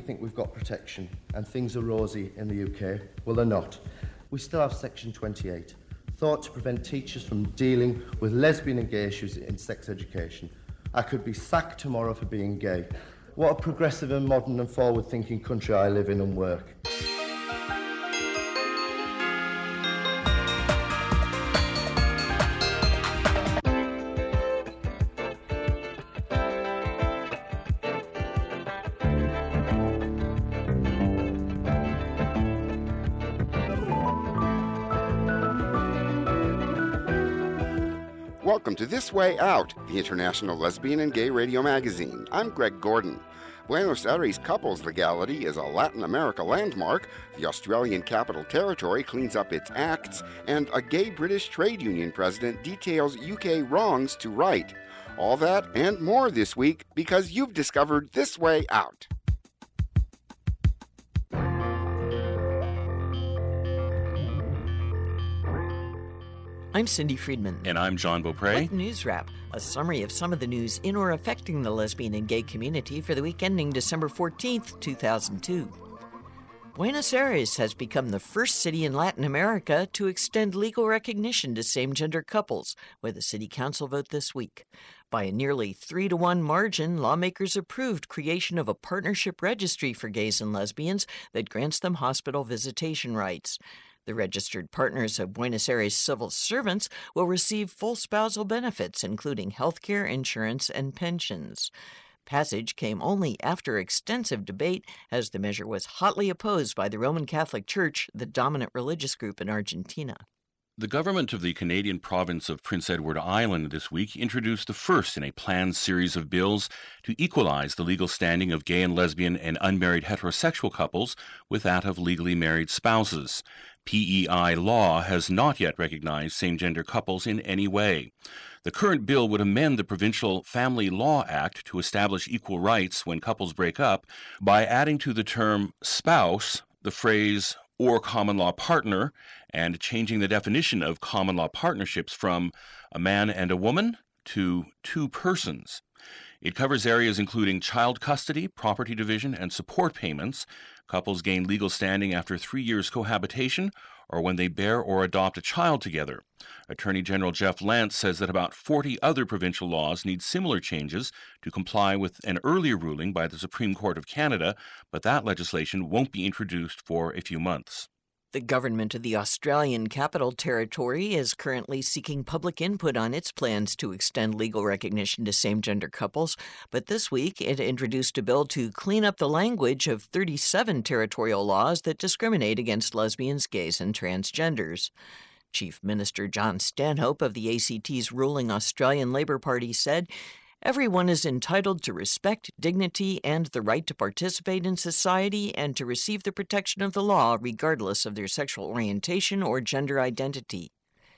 think we've got protection and things are rosy in the UK. Well, they're not. We still have Section 28, thought to prevent teachers from dealing with lesbian and gay issues in sex education. I could be sacked tomorrow for being gay. What a progressive and modern and forward-thinking country I live in and work. Welcome to This Way Out, the international lesbian and gay radio magazine. I'm Greg Gordon. Buenos Aires couples legality is a Latin America landmark, the Australian Capital Territory cleans up its acts, and a gay British trade union president details UK wrongs to right. All that and more this week because you've discovered This Way Out. I'm Cindy Friedman. And I'm John Beaupre. What News Wrap, a summary of some of the news in or affecting the lesbian and gay community for the week ending December 14th, 2002. Buenos Aires has become the first city in Latin America to extend legal recognition to same-gender couples, with a city council vote this week. By a nearly 3-1 margin, lawmakers approved creation of a partnership registry for gays and lesbians that grants them hospital visitation rights. The registered partners of Buenos Aires civil servants will receive full spousal benefits, including health care, insurance, and pensions. Passage came only after extensive debate, as the measure was hotly opposed by the Roman Catholic Church, the dominant religious group in Argentina. The government of the Canadian province of Prince Edward Island this week introduced the first in a planned series of bills to equalize the legal standing of gay and lesbian and unmarried heterosexual couples with that of legally married spouses. PEI law has not yet recognized same-gender couples in any way. The current bill would amend the Provincial Family Law Act to establish equal rights when couples break up by adding to the term spouse the phrase or common law partner and changing the definition of common law partnerships from a man and a woman to two persons. It covers areas including child custody, property division, and support payments. Couples gain legal standing after 3 years cohabitation or when they bear or adopt a child together. Attorney General Jeff Lance says that about 40 other provincial laws need similar changes to comply with an earlier ruling by the Supreme Court of Canada, but that legislation won't be introduced for a few months. The government of the Australian Capital Territory is currently seeking public input on its plans to extend legal recognition to same-gender couples, but this week it introduced a bill to clean up the language of 37 territorial laws that discriminate against lesbians, gays, and transgenders. Chief Minister John Stanhope of the ACT's ruling Australian Labor Party said, "Everyone is entitled to respect, dignity, and the right to participate in society and to receive the protection of the law regardless of their sexual orientation or gender identity."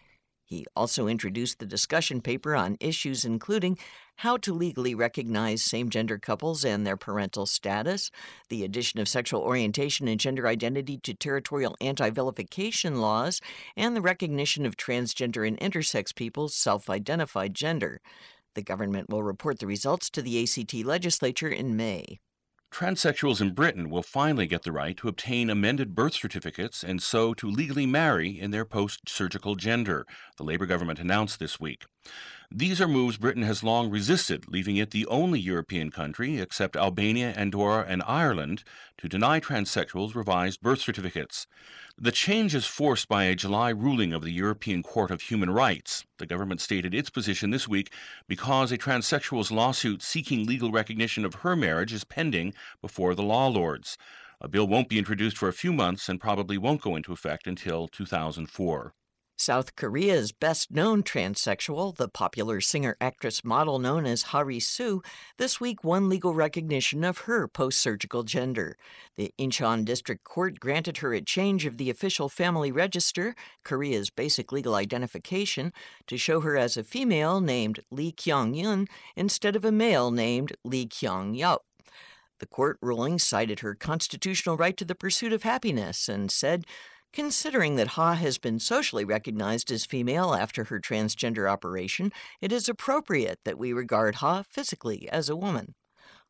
He also introduced the discussion paper on issues including how to legally recognize same-gender couples and their parental status, the addition of sexual orientation and gender identity to territorial anti-vilification laws, and the recognition of transgender and intersex people's self-identified gender. The government will report the results to the ACT legislature in May. Transsexuals in Britain will finally get the right to obtain amended birth certificates and so to legally marry in their post-surgical gender, the Labour government announced this week. These are moves Britain has long resisted, leaving it the only European country, except Albania, Andorra, and Ireland, to deny transsexuals revised birth certificates. The change is forced by a July ruling of the European Court of Human Rights. The government stated its position this week because a transsexual's lawsuit seeking legal recognition of her marriage is pending before the law lords. A bill won't be introduced for a few months and probably won't go into effect until 2004. South Korea's best-known transsexual, the popular singer-actress-model known as Harisu, this week won legal recognition of her post-surgical gender. The Incheon District Court granted her a change of the official family register, Korea's basic legal identification, to show her as a female named Lee Kyung-yun instead of a male named Lee Kyung-yeop. The court ruling cited her constitutional right to the pursuit of happiness and said, "Considering that Ha has been socially recognized as female after her transgender operation, it is appropriate that we regard Ha physically as a woman."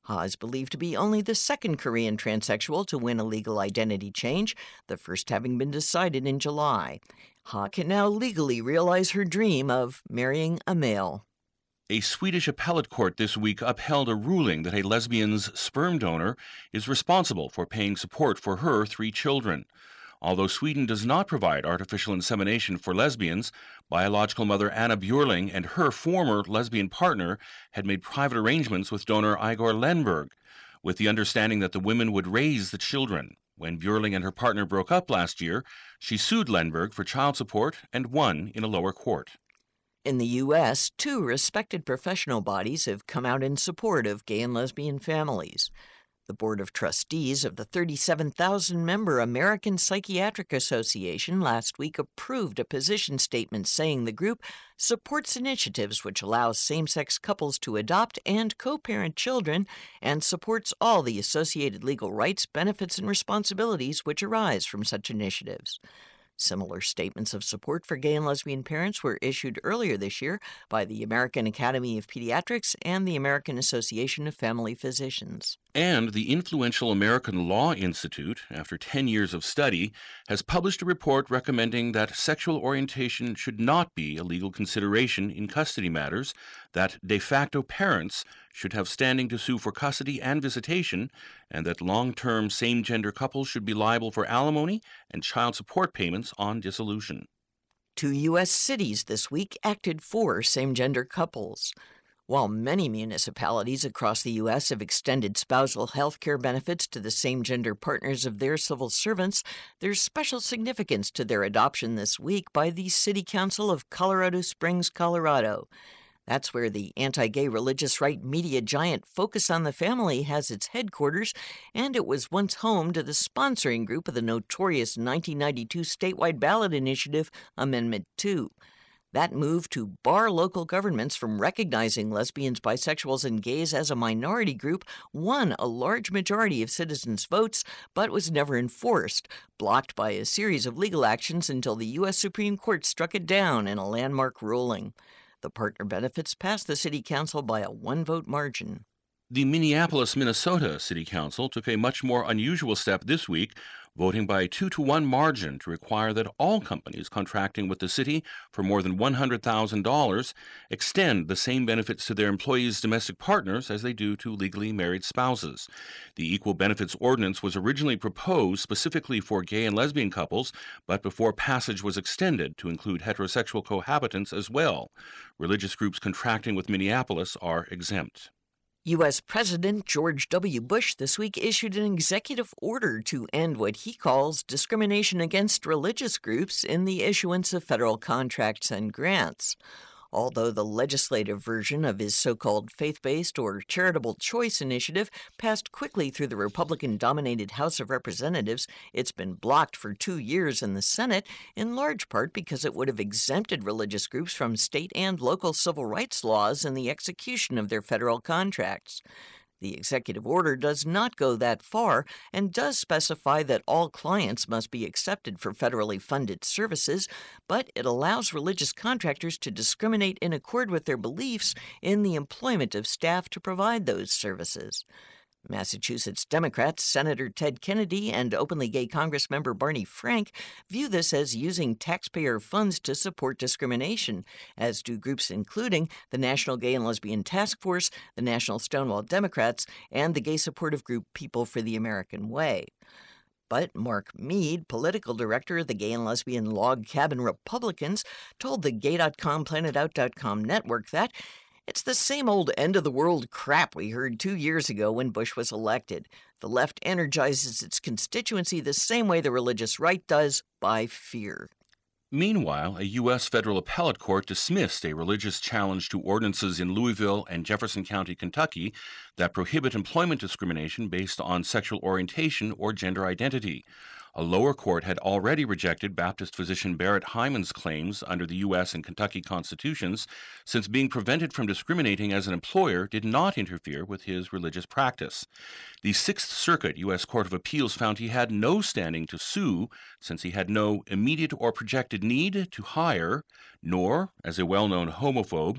Ha is believed to be only the second Korean transsexual to win a legal identity change, the first having been decided in July. Ha can now legally realize her dream of marrying a male. A Swedish appellate court this week upheld a ruling that a lesbian's sperm donor is responsible for paying support for her 3 children. Although Sweden does not provide artificial insemination for lesbians, biological mother Anna Bjurling and her former lesbian partner had made private arrangements with donor Igor Lenberg, with the understanding that the women would raise the children. When Bjurling and her partner broke up last year, she sued Lenberg for child support and won in a lower court. In the U.S., 2 respected professional bodies have come out in support of gay and lesbian families. The Board of Trustees of the 37,000-member American Psychiatric Association last week approved a position statement saying the group supports initiatives which allow same-sex couples to adopt and co-parent children and supports all the associated legal rights, benefits, and responsibilities which arise from such initiatives. Similar statements of support for gay and lesbian parents were issued earlier this year by the American Academy of Pediatrics and the American Association of Family Physicians. And the influential American Law Institute, after 10 years of study, has published a report recommending that sexual orientation should not be a legal consideration in custody matters, that de facto parents should have standing to sue for custody and visitation, and that long-term same-gender couples should be liable for alimony and child support payments on dissolution. 2 U.S. cities this week acted for same-gender couples. While many municipalities across the U.S. have extended spousal health care benefits to the same-gender partners of their civil servants, there's special significance to their adoption this week by the City Council of Colorado Springs, Colorado. That's where the anti-gay religious right media giant Focus on the Family has its headquarters, and it was once home to the sponsoring group of the notorious 1992 statewide ballot initiative, Amendment 2. That move to bar local governments from recognizing lesbians, bisexuals, and gays as a minority group won a large majority of citizens' votes, but was never enforced, blocked by a series of legal actions until the U.S. Supreme Court struck it down in a landmark ruling. The partner benefits passed the City Council by a 1-vote margin. The Minneapolis, Minnesota City Council took a much more unusual step this week, voting by a 2-to-1 margin to require that all companies contracting with the city for more than $100,000 extend the same benefits to their employees' domestic partners as they do to legally married spouses. The Equal Benefits Ordinance was originally proposed specifically for gay and lesbian couples, but before passage was extended to include heterosexual cohabitants as well. Religious groups contracting with Minneapolis are exempt. U.S. President George W. Bush this week issued an executive order to end what he calls discrimination against religious groups in the issuance of federal contracts and grants. Although the legislative version of his so-called faith-based or charitable choice initiative passed quickly through the Republican-dominated House of Representatives, it's been blocked for 2 years in the Senate, in large part because it would have exempted religious groups from state and local civil rights laws in the execution of their federal contracts. The executive order does not go that far and does specify that all clients must be accepted for federally funded services, but it allows religious contractors to discriminate in accord with their beliefs in the employment of staff to provide those services. Massachusetts Democrats Senator Ted Kennedy and openly gay Congressmember Barney Frank view this as using taxpayer funds to support discrimination, as do groups including the National Gay and Lesbian Task Force, the National Stonewall Democrats, and the gay supportive group People for the American Way. But Mark Mead, political director of the Gay and Lesbian Log Cabin Republicans, told the Gay.com PlanetOut.com network that it's the same old end-of-the-world crap we heard 2 years ago when Bush was elected. The left energizes its constituency the same way the religious right does, by fear. Meanwhile, a U.S. federal appellate court dismissed a religious challenge to ordinances in Louisville and Jefferson County, Kentucky, that prohibit employment discrimination based on sexual orientation or gender identity. A lower court had already rejected Baptist physician Barrett Hyman's claims under the U.S. and Kentucky constitutions, since being prevented from discriminating as an employer did not interfere with his religious practice. The Sixth Circuit U.S. Court of Appeals found he had no standing to sue, since he had no immediate or projected need to hire, nor, as a well-known homophobe,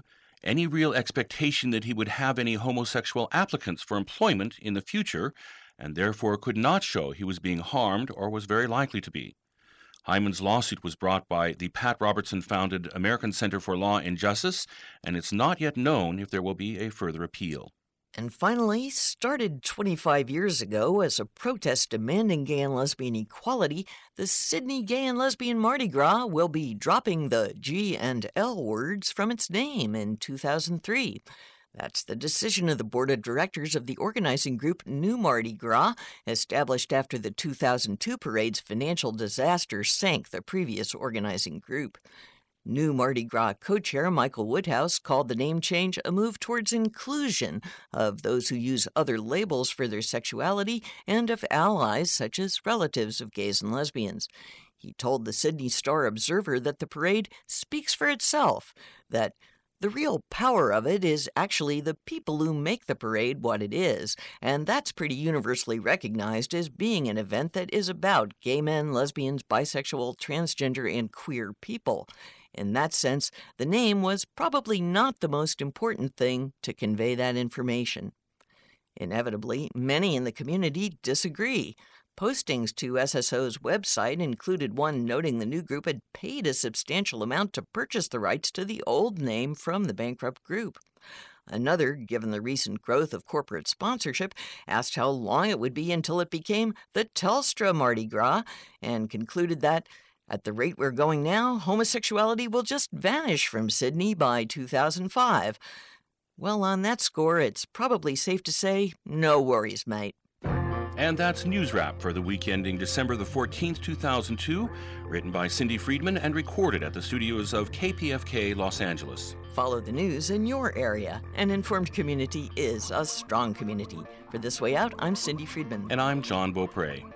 any real expectation that he would have any homosexual applicants for employment in the future, and therefore could not show he was being harmed or was very likely to be. Hyman's lawsuit was brought by the Pat Robertson-founded American Center for Law and Justice, and it's not yet known if there will be a further appeal. And finally, started 25 years ago as a protest demanding gay and lesbian equality, the Sydney Gay and Lesbian Mardi Gras will be dropping the G and L words from its name in 2003. That's the decision of the board of directors of the organizing group New Mardi Gras, established after the 2002 parade's financial disaster sank the previous organizing group. New Mardi Gras co-chair Michael Woodhouse called the name change a move towards inclusion of those who use other labels for their sexuality and of allies such as relatives of gays and lesbians. He told the Sydney Star-Observer that the parade speaks for itself, that the real power of it is actually the people who make the parade what it is, and that's pretty universally recognized as being an event that is about gay men, lesbians, bisexual, transgender, and queer people. In that sense, the name was probably not the most important thing to convey that information. Inevitably, many in the community disagree. Postings to SSO's website included one noting the new group had paid a substantial amount to purchase the rights to the old name from the bankrupt group. Another, given the recent growth of corporate sponsorship, asked how long it would be until it became the Telstra Mardi Gras, and concluded that, at the rate we're going now, homosexuality will just vanish from Sydney by 2005. Well, on that score, it's probably safe to say, no worries, mate. And that's News Wrap for the week ending December the 14th, 2002, written by Cindy Friedman and recorded at the studios of KPFK Los Angeles. Follow the news in your area. An informed community is a strong community. For This Way Out, I'm Cindy Friedman. And I'm John Beaupre.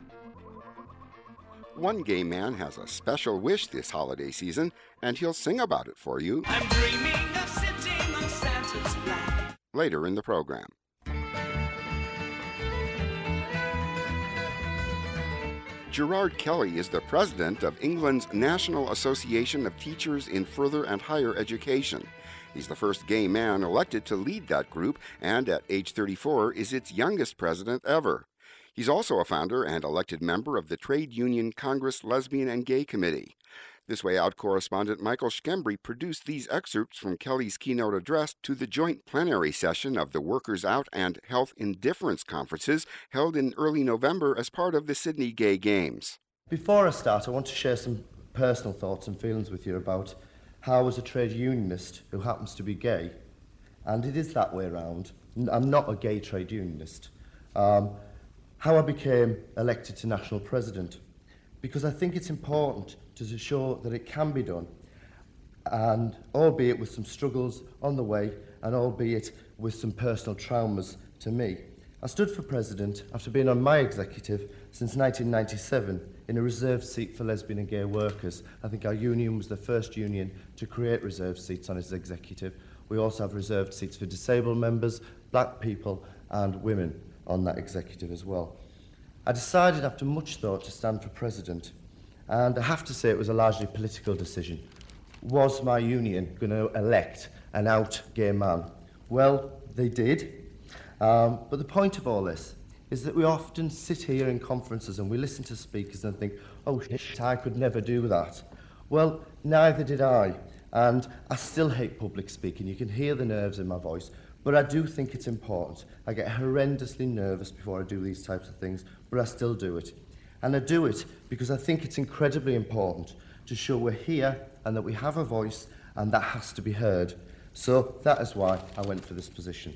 One gay man has a special wish this holiday season, and he'll sing about it for you. I'm dreaming of sitting on Santa's lap. Later in the program. Gerard Kelly is the president of England's National Association of Teachers in Further and Higher Education. He's the first gay man elected to lead that group, and at age 34 is its youngest president ever. He's also a founder and elected member of the Trade Union Congress Lesbian and Gay Committee. This Way Out correspondent Michael Schembri produced these excerpts from Kelly's keynote address to the joint plenary session of the Workers Out and Health Indifference conferences held in early November as part of the Sydney Gay Games. Before I start, I want to share some personal thoughts and feelings with you about how, as a trade unionist who happens to be gay, and it is that way around, I'm not a gay trade unionist, how I became elected to national president. Because I think it's important to show that it can be done, and albeit with some struggles on the way, and albeit with some personal traumas to me. I stood for president after being on my executive since 1997 in a reserved seat for lesbian and gay workers. I think our union was the first union to create reserved seats on its executive. We also have reserved seats for disabled members, black people and women on that executive as well. I decided after much thought to stand for president, and I have to say it was a largely political decision. Was my union going to elect an out gay man? Well, they did. But the point of all this is that we often sit here in conferences and we listen to speakers and think, oh shit, I could never do that. Well, neither did I. And I still hate public speaking. You can hear the nerves in my voice. But I do think it's important. I get horrendously nervous before I do these types of things, but I still do it. And I do it because I think it's incredibly important to show we're here and that we have a voice and that has to be heard. So that is why I went for this position.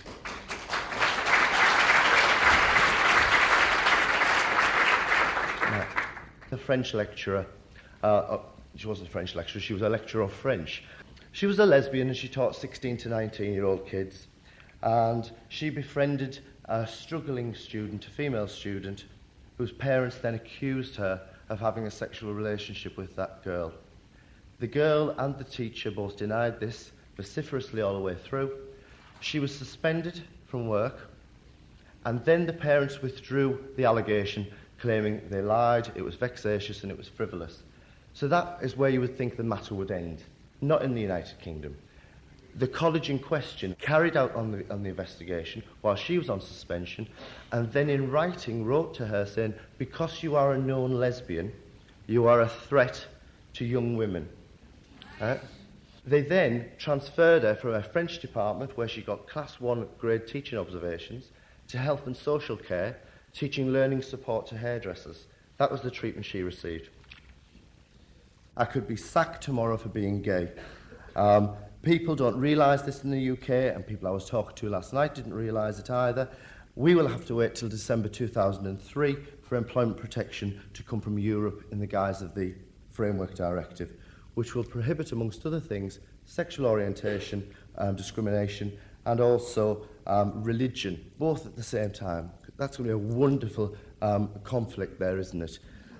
Now, the French lecturer, she wasn't a French lecturer, she was a lecturer of French. She was a lesbian and she taught 16 to 19-year-old kids. And she befriended a struggling student, a female student, whose parents then accused her of having a sexual relationship with that girl. The girl and the teacher both denied this vociferously all the way through. She was suspended from work, and then the parents withdrew the allegation, claiming they lied, it was vexatious and it was frivolous. So that is where you would think the matter would end. Not in the United Kingdom. The college in question carried out on the investigation while she was on suspension, and then in writing wrote to her saying, because you are a known lesbian, you are a threat to young women. They then transferred her from her French department, where she got Class 1 grade teaching observations, to health and social care, teaching learning support to hairdressers. That was the treatment she received. I could be sacked tomorrow for being gay. People don't realise this in the UK, and people I was talking to last night didn't realise it either. We will have to wait till December 2003 for employment protection to come from Europe in the guise of the Framework Directive, which will prohibit, amongst other things, sexual orientation, discrimination, and also religion, both at the same time. That's going to be a wonderful conflict there, isn't it?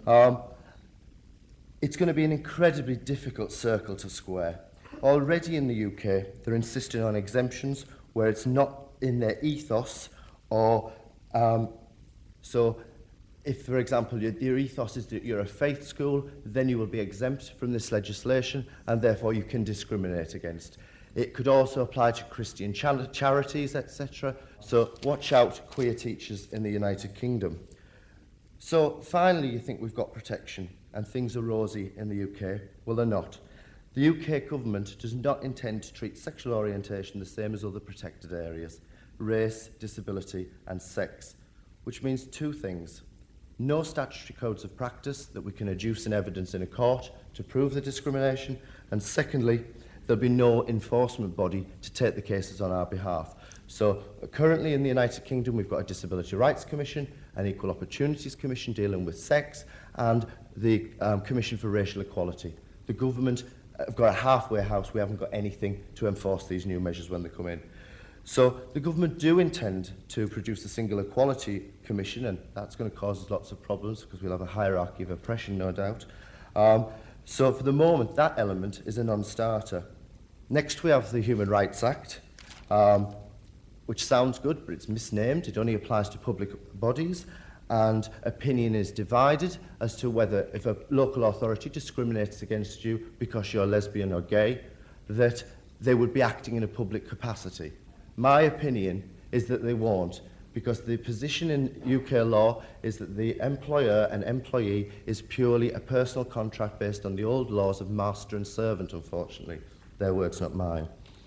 It's going to be an incredibly difficult circle to square. Already in the UK, they're insisting on exemptions where it's not in their ethos, or so if, for example, your ethos is that you're a faith school, then you will be exempt from this legislation, and therefore you can discriminate against. It could also apply to Christian charities, etc. So watch out, queer teachers in the United Kingdom. So finally, you think we've got protection and things are rosy in the UK. Well, they're not. The UK government does not intend to treat sexual orientation the same as other protected areas: race, disability and sex, which means two things. No statutory codes of practice that we can adduce in evidence in a court to prove the discrimination, and secondly, there'll be no enforcement body to take the cases on our behalf. So currently in the United Kingdom we've got a Disability Rights Commission, an Equal Opportunities Commission dealing with sex, and the Commission for Racial Equality. The government have got a halfway house. We haven't got anything to enforce these new measures when they come in. So the government do intend to produce a single equality commission, and that's going to cause us lots of problems because we'll have a hierarchy of oppression, no doubt. So for the moment, that element is a non-starter. Next we have the Human Rights Act, which sounds good, but it's misnamed. It only applies to public bodies, and opinion is divided as to whether, if a local authority discriminates against you because you're lesbian or gay, that they would be acting in a public capacity. My opinion is that they won't, because the position in UK law is that the employer and employee is purely a personal contract based on the old laws of master and servant, unfortunately. Their words, not mine.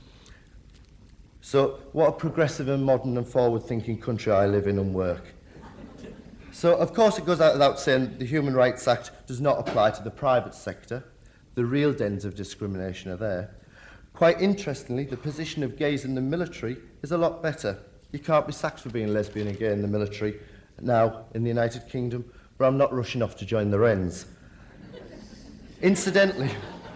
So what a progressive and modern and forward-thinking country I live in and work. So, of course, it goes out without saying the Human Rights Act does not apply to the private sector. The real dens of discrimination are there. Quite interestingly, the position of gays in the military is a lot better. You can't be sacked for being lesbian and gay in the military now in the United Kingdom, but I'm not rushing off to join the Wrens. Incidentally,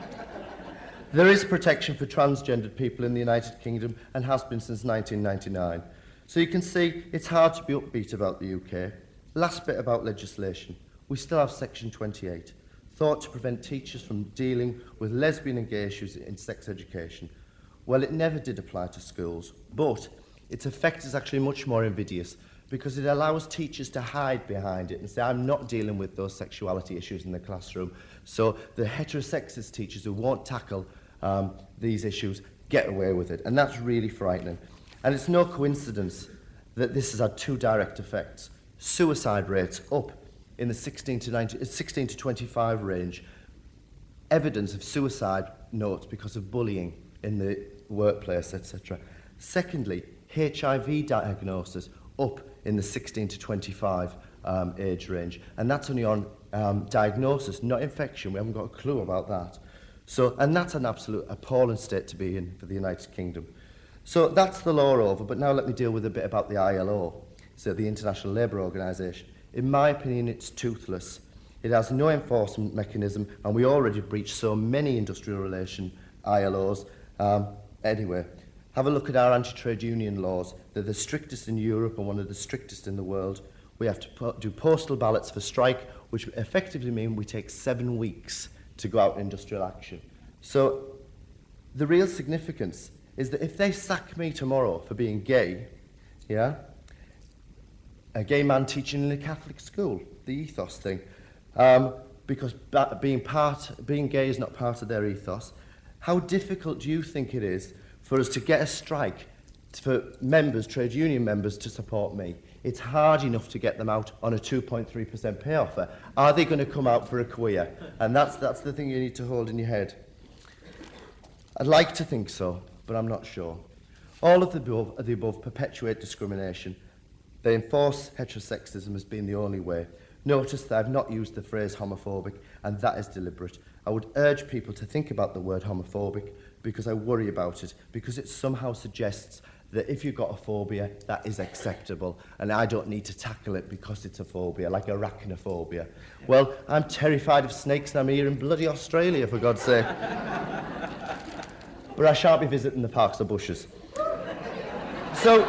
there is protection for transgendered people in the United Kingdom and has been since 1999. So you can see it's hard to be upbeat about the UK. Last bit about legislation. We still have Section 28, thought to prevent teachers from dealing with lesbian and gay issues in sex education. Well, it never did apply to schools, but its effect is actually much more invidious because it allows teachers to hide behind it and say, I'm not dealing with those sexuality issues in the classroom. So the heterosexist teachers who won't tackle these issues get away with it, and that's really frightening. And it's no coincidence that this has had two direct effects. Suicide rates up in the 16 to 25 range, evidence of suicide notes because of bullying in the workplace, etc. Secondly, HIV diagnosis up in the 16 to 25 age range, and that's only on diagnosis, not infection. We haven't got a clue about that. So, and that's an absolute appalling state to be in for the United Kingdom. So that's the law over, but now let me deal with a bit about the ILO. So the International Labour Organization. In my opinion, it's toothless. It has no enforcement mechanism, and we already breach so many industrial relation ILOs. Anyway, have a look at our anti-trade union laws. They're the strictest in Europe and one of the strictest in the world. We have to do postal ballots for strike, which effectively mean we take 7 weeks to go out in industrial action. So the real significance is that if they sack me tomorrow for being gay, yeah, a gay man teaching in a Catholic school, the ethos thing, because being gay is not part of their ethos. How difficult do you think it is for us to get a strike for members, trade union members, to support me. It's hard enough to get them out on a 2.3% pay offer. Are they going to come out for a queer? And that's the thing you need to hold in your head. I'd like to think so, but I'm not sure. All of the above perpetuate discrimination. They enforce heterosexism as being the only way. Notice that I've not used the phrase homophobic, and that is deliberate. I would urge people to think about the word homophobic because I worry about it, because it somehow suggests that if you've got a phobia, that is acceptable, and I don't need to tackle it because it's a phobia, like arachnophobia. Well, I'm terrified of snakes and I'm here in bloody Australia, for God's sake. But I shan't be visiting the parks or bushes. So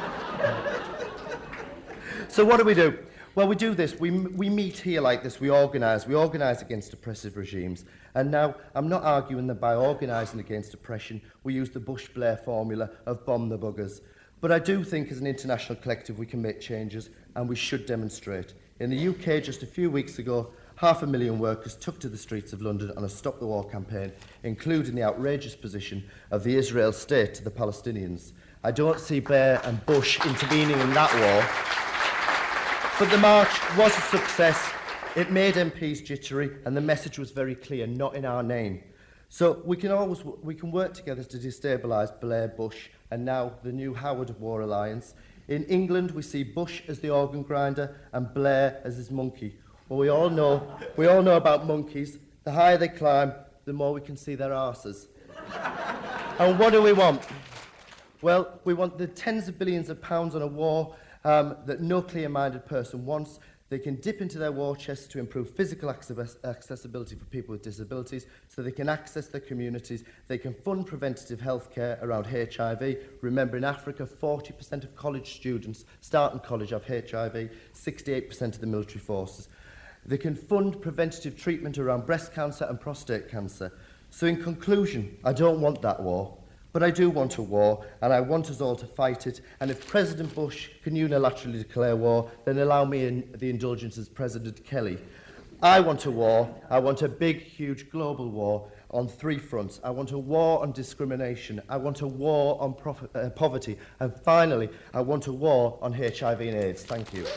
what do? Well, we do this. We meet here like this. We organise against oppressive regimes. And now, I'm not arguing that by organising against oppression, we use the Bush-Blair formula of bomb the buggers. But I do think as an international collective we can make changes, and we should demonstrate. In the UK, just a few weeks ago, 500,000 workers took to the streets of London on a Stop the War campaign, including the outrageous position of the Israel state to the Palestinians. I don't see Blair and Bush intervening in that war. But the march was a success. It made MPs jittery, and the message was very clear, not in our name. So we can work together to destabilise Blair, Bush, and now the new Howard War Alliance. In England, we see Bush as the organ grinder and Blair as his monkey. Well, we all know about monkeys. The higher they climb, the more we can see their arses. And what do we want? Well, we want the tens of billions of pounds on a war that no clear-minded person wants. They can dip into their war chests to improve physical accessibility for people with disabilities so they can access their communities. They can fund preventative health care around HIV. Remember, in Africa, 40% of college students starting college have HIV, 68% of the military forces. They can fund preventative treatment around breast cancer and prostate cancer. So in conclusion, I don't want that war. But I do want a war, and I want us all to fight it. And if President Bush can unilaterally declare war, then allow me in the indulgence as President Kelly. I want a war. I want a big, huge global war on three fronts. I want a war on discrimination. I want a war on poverty. And finally, I want a war on HIV and AIDS. Thank you.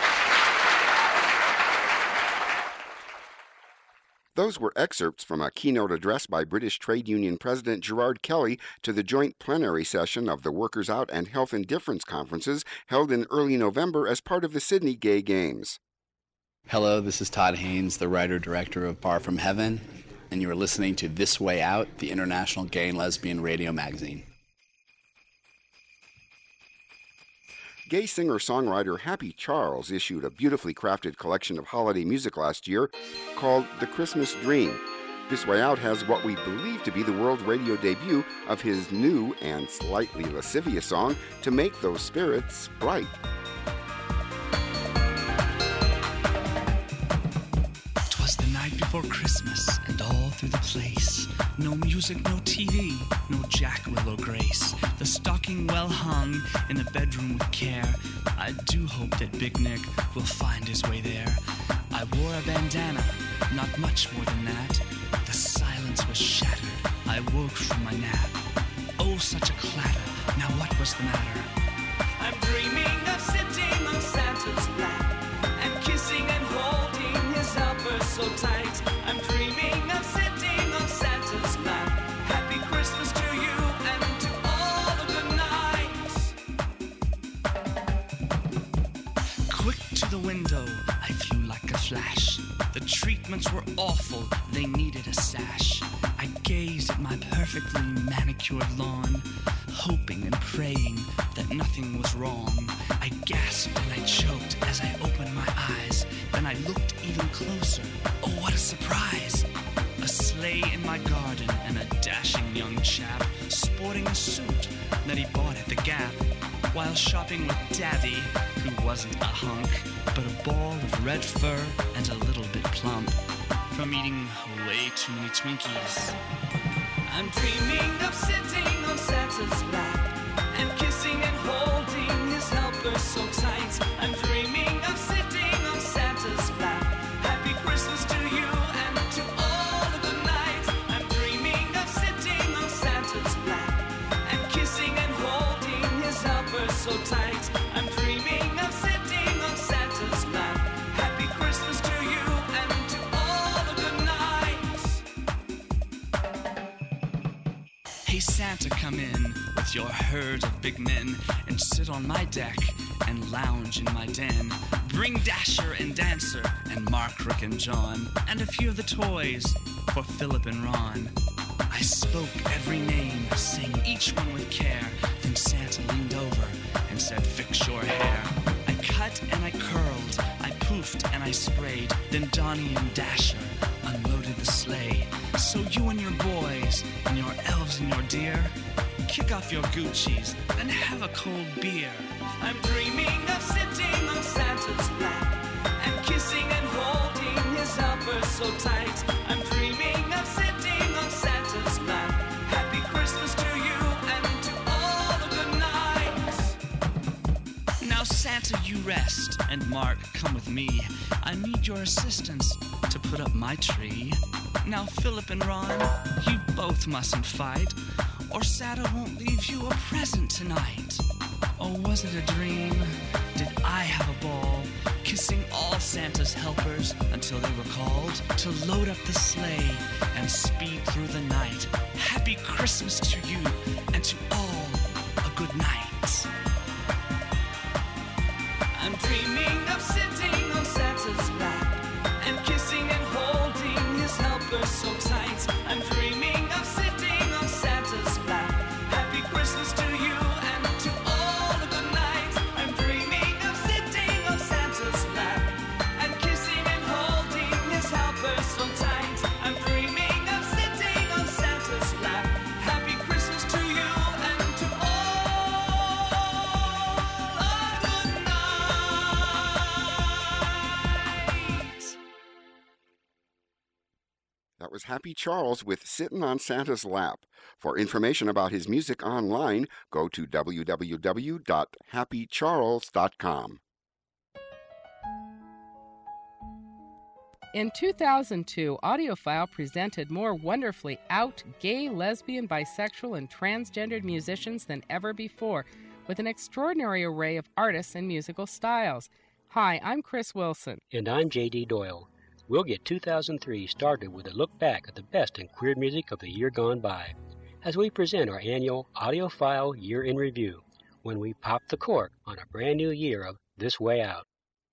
Those were excerpts from a keynote address by British Trade Union President Gerard Kelly to the joint plenary session of the Workers Out and Health Indifference conferences held in early November as part of the Sydney Gay Games. Hello, this is Todd Haynes, the writer-director of Bar from Heaven, and you are listening to This Way Out, the International Gay and Lesbian Radio Magazine. Gay singer-songwriter Happy Charles issued a beautifully crafted collection of holiday music last year called The Christmas Dream. This Way Out has what we believe to be the world radio debut of his new and slightly lascivious song, To Make Those Spirits Bright. Twas the night before Christmas, and all through the place, no music, no TV, no Jack Will or Grace. The stocking well hung in the bedroom with care. I do hope that Big Nick will find his way there. I wore a bandana, not much more than that. The silence was shattered. I woke from my nap. Oh, such a clatter. Now what was the matter? I'm dreaming of sitting on Santa's lap and kissing and holding his helper so tight. I'm dreaming of sitting on Santa's lap. Happy Christmas to you and to all the good night. Quick to the window, I flew like a flash. The treatments were awful, they needed a sash. I gazed at my perfectly manicured lawn, hoping and praying that nothing was wrong. I gasped and I choked as I opened my eyes. Then I looked even closer. Oh, what a surprise! A sleigh in my garden and a dashing young chap sporting a suit that he bought at the Gap while shopping with Daddy, who wasn't a hunk, but a ball of red fur and a little bit plump from eating way too many Twinkies. I'm dreaming of sitting on Santa's lap and kissing and holding his helper so tight. I'm dreaming of sitting on Santa's lap. Happy Christmas to you and to all of the night. I'm dreaming of sitting on Santa's lap and so tight. I'm dreaming of sitting on Santa's lap. Happy Christmas to you and to all a good night. Hey Santa, come in with your herd of big men and sit on my deck and lounge in my den. Bring Dasher and Dancer and Mark, Rick, and John and a few of the toys for Philip and Ron. I spoke every name, sang each one with care. Then Santa leaned over and said, fix your hair. I cut and I curled, I poofed and I sprayed. Then Donnie and Dasher unloaded the sleigh. So you and your boys and your elves and your deer, kick off your Gucci's and have a cold beer. I'm dreaming of sitting on Santa's lap and kissing and holding his helper so tight. I'm dreaming of sitting on Santa's lap. Happy Christmas to you and to all a good night. Now Santa, you rest, and Mark, come with me. I need your assistance to put up my tree. Now Philip and Ron, you both mustn't fight, or Santa won't leave you a present tonight. Or was it a dream? Did I have a ball, kissing all Santa's helpers until they were called to load up the sleigh and speed through the night? Happy Christmas to you and to all a good night. I'm dreaming of sitting on Santa's lap and kissing and holding his helper so tight. I'm dreaming of sitting on Santa's lap. Happy Christmas to you and to all a good night. I'm dreaming of sitting on Santa's lap and kissing and holding his helper so tight. I'm dreaming of sitting on Santa's lap. Happy Christmas to you and to all a good night. That was Happy Charles with Sittin' on Santa's Lap. For information about his music online, go to www.happycharles.com. In 2002, AudioFile presented more wonderfully out gay, lesbian, bisexual, and transgendered musicians than ever before, with an extraordinary array of artists and musical styles. Hi, I'm Chris Wilson. And I'm J.D. Doyle. We'll get 2003 started with a look back at the best in queer music of the year gone by, as we present our annual AudioFile Year in Review, when we pop the cork on a brand new year of This Way Out.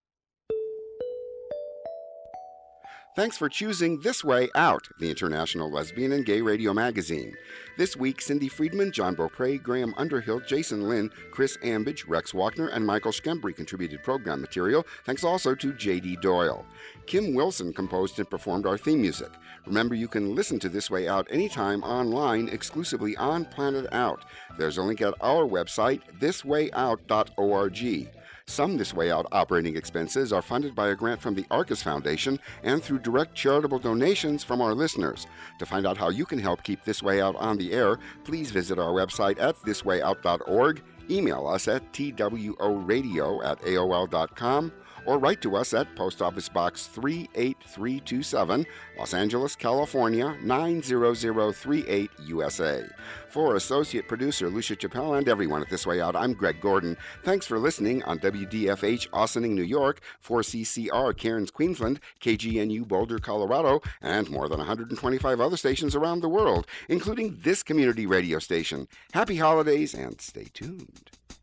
Thanks for choosing This Way Out, the International Lesbian and Gay Radio Magazine. This week, Cindy Friedman, John Beaupre, Graham Underhill, Jason Lynn, Chris Ambidge, Rex Walkner, and Michael Schembri contributed program material. Thanks also to J.D. Doyle. Kim Wilson composed and performed our theme music. Remember, you can listen to This Way Out anytime online, exclusively on Planet Out. There's a link at our website, thiswayout.org. Some This Way Out operating expenses are funded by a grant from the Arcus Foundation and through direct charitable donations from our listeners. To find out how you can help keep This Way Out on the air, please visit our website at thiswayout.org, email us at tworadio@aol.com, or write to us at Post Office Box 38327, Los Angeles, California, 90038, USA. For Associate Producer Lucia Chappelle and everyone at This Way Out, I'm Greg Gordon. Thanks for listening on WDFH Austining, New York, 4CCR Cairns, Queensland, KGNU Boulder, Colorado, and more than 125 other stations around the world, including this community radio station. Happy holidays and stay tuned.